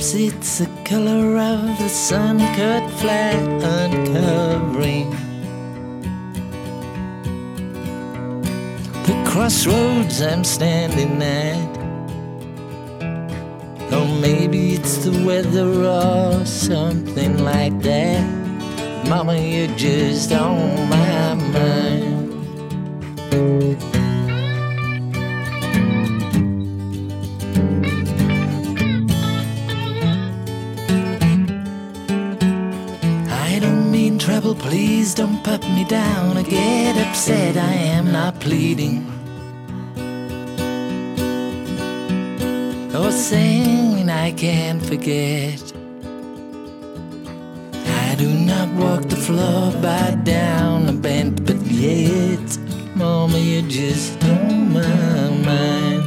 Perhaps it's the color of the sun cut flat, uncovering the crossroads I'm standing at. Or maybe it's the weather or something like that. Mama, you're just on my mind. I don't mean trouble, please don't put me down or get upset. I am not pleading or saying I can't forget. I do not walk the floor, bow down or bent, but yet, Mama, you're just on my mind.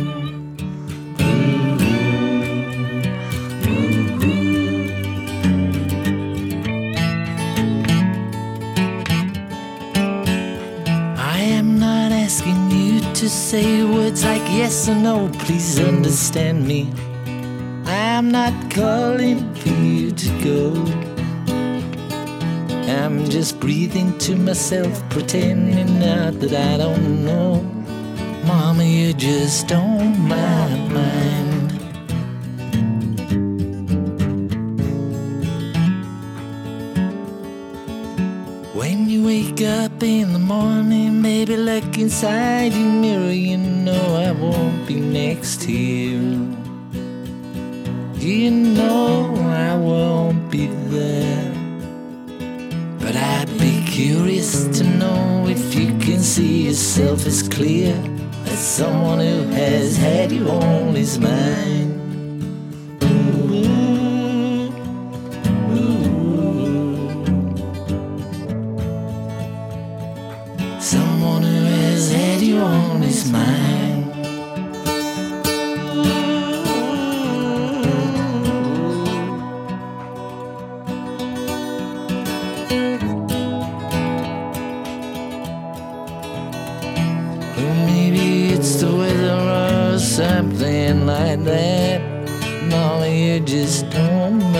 I am not asking you to say words like yes or no, please understand me. I'm not calling for you to go. I'm just breathing to myself, pretending not that I don't know. Mama, you're just on my mind. When you wake up in the morning, baby, look inside your mirror. You know I won't be next to you. You know I won't be there. But I'd be curious to know if you can see yourself as clear as someone who has had you on his mind. Ooh, ooh. Someone who has had you on his mind. Maybe it's the weather or something like that. Mama, you're just on